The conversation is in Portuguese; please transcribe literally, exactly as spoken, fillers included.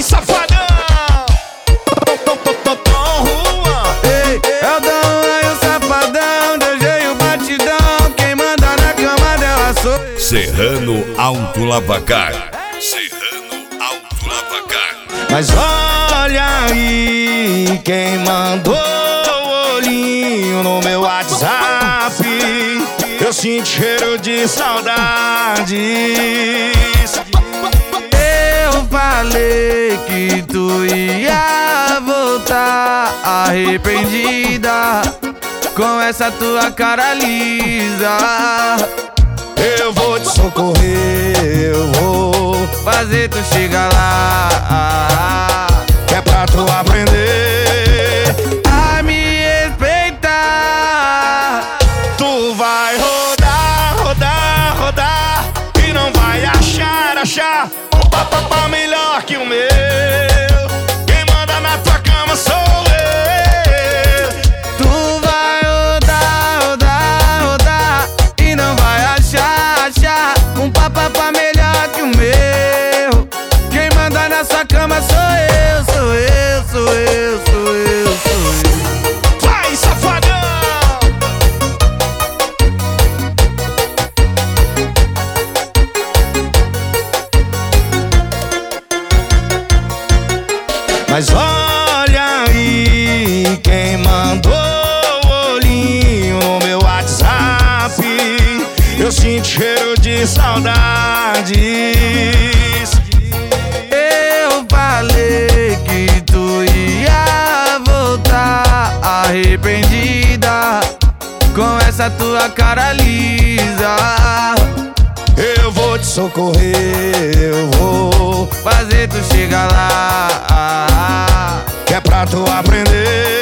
safadão! Tom Juan. Ei, é o Dom aí, o safadão. Deixei o batidão. Quem manda na cama dela sou eu. Serrano Auto Lavacar. Serrano Auto Lavacar. Mas olha aí, quem mandou o olhinho no meu WhatsApp. Eu sinto cheiro de saudades. Eu falei que tu ia voltar arrependida com essa tua cara lisa. Eu vou te socorrer, eu vou fazer tu chegar lá, que é pra tu aprender a me respeitar. Tu vai rodar, rodar, rodar e não vai achar, achar um papapá melhor que o meu. Quem manda na tua cama sou eu. Tu vai rodar, rodar, rodar e não vai achar, achar um papapá melhor que o meu. Quem manda na sua cama sou eu, sou eu, sou eu, sou eu, sou eu. Vai, safadão! Mas olha aí, quem mandou o olhinho no meu WhatsApp. Eu sinto cheiro de saudades. Eu falei que tu ia voltar arrependida com essa tua cara lisa. Eu vou te socorrer, eu vou fazer tu chegar lá, que é pra tu aprender